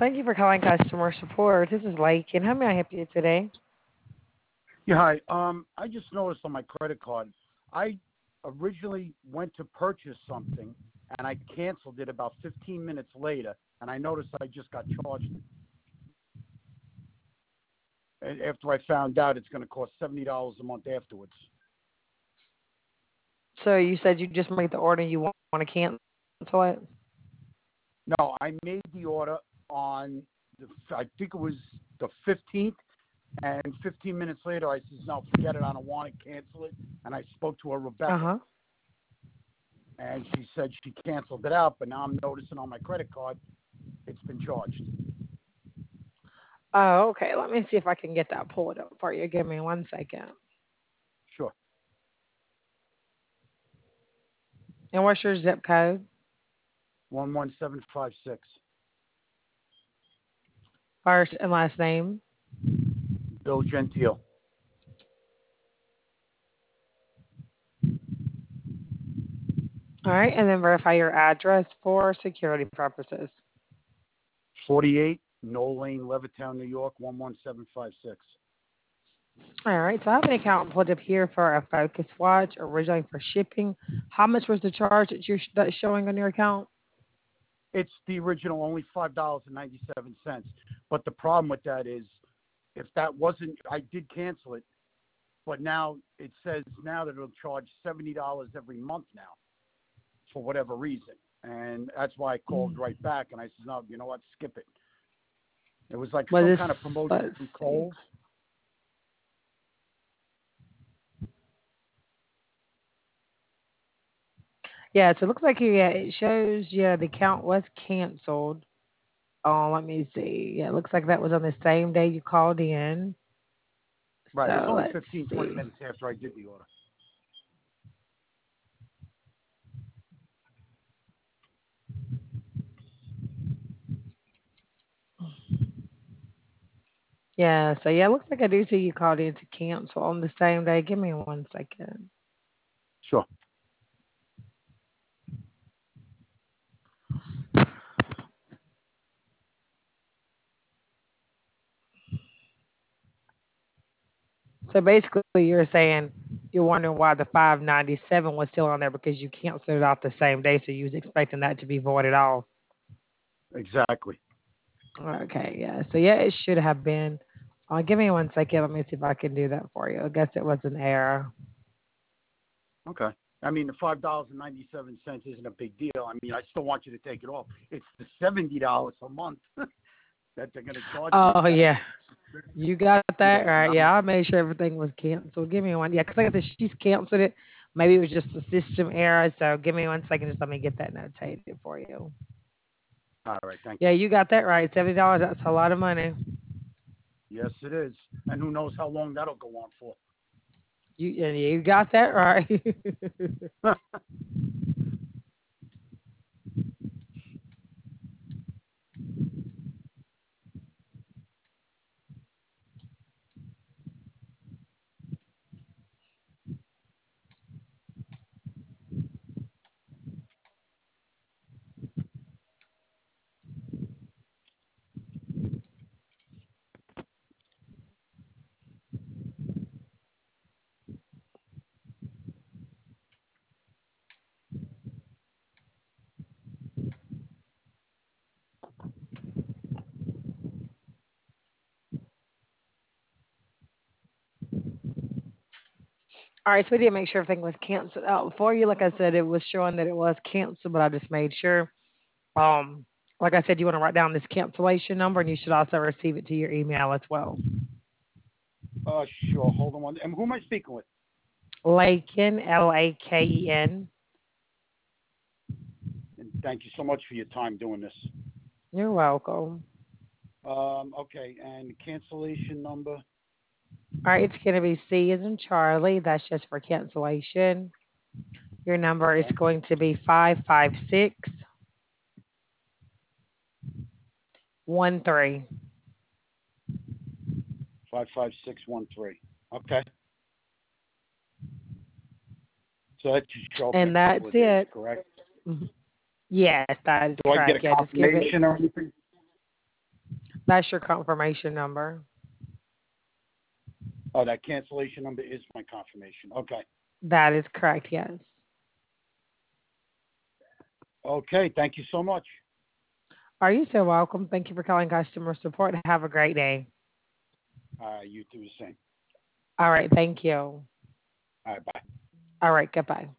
Thank you for calling customer support. This is Lake, and how may I help you today? Yeah, hi. I just noticed on my credit card, I originally went to purchase something and I canceled it about 15 minutes later, and I noticed I just got charged. After I found out it's going to cost $70 a month afterwards. So you said you just made the order. You want to cancel it? No, I made the order on, I think it was the 15th, and 15 minutes later I says, no, forget it, I don't want it, cancel it. And I spoke to her, Rebecca, and she said she canceled it out, but now I'm noticing on my credit card it's been charged. Oh, okay. Let me see if I can get that pulled up for you. Give me 1 second. Sure. And what's your zip code? 11756. First and last name? Bill Gentile. All right, and then verify your address for security purposes. 48 Knoll Lane, Levittown, New York, 11756. All right, so I have an account pulled up here for a Focus Watch, originally for shipping. How much was the charge that's showing on your account? It's the original, only $5.97. But the problem with that is, if that wasn't, I did cancel it, but now it says now that it'll charge $70 every month now, for whatever reason. And that's why I called right back, and I said, no, you know what, skip it. It was like some kind of promotion from Kohl's. Yeah, so it looks like it shows the account was canceled. Oh, let me see. Yeah, it looks like that was on the same day you called in. Right, it was So only let's 15, 20 see. minutes after I did the order. Yeah, so it looks like I do see you called in to cancel on the same day. Give me 1 second. Sure. So basically, you're saying you're wondering why the 597 was still on there because you canceled it off the same day, so you was expecting that to be voided off. Exactly. Okay, yeah. So it should have been. Give me 1 second. Let me see if I can do that for you. I guess it was an error. Okay. I mean, the $5.97 isn't a big deal. I mean, I still want you to take it off. It's the $70 a month that they're going to charge me. Oh yeah, you got that Yeah. right. Yeah, I made sure everything was canceled. Give me one. Yeah, because like I said, she's canceled it. Maybe it was just a system error. So give me 1 second. Just let me get that notated for you. All right. Thank Yeah, you. you got that right. $70. That's a lot of money. Yes, it is. And who knows how long that'll go on for. You got that right. All right, so we did make sure everything was canceled out for you. Like I said, it was showing that it was canceled, but I just made sure. Um, like I said, you want to write down this cancellation number, and you should also receive it to your email as well. Sure. Hold on one. And who am I speaking with? Laken, Laken. And thank you so much for your time doing this. You're welcome. Okay. And the cancellation number? All right, it's going to be C as in Charlie. That's just for cancellation. Your number is going to be 55613. 55613. Okay. So that should show up in And a that's couple of days, it. correct? Mhm. Yes, that is Do I get correct. a Yeah, just give it. confirmation or anything? That's your confirmation number. Oh, that cancellation number is my confirmation. Okay. That is correct, yes. Okay. Thank you so much. Are you so welcome? Thank you for calling customer support. Have a great day. You do the same. All right, thank you. All right. Bye. All right, goodbye.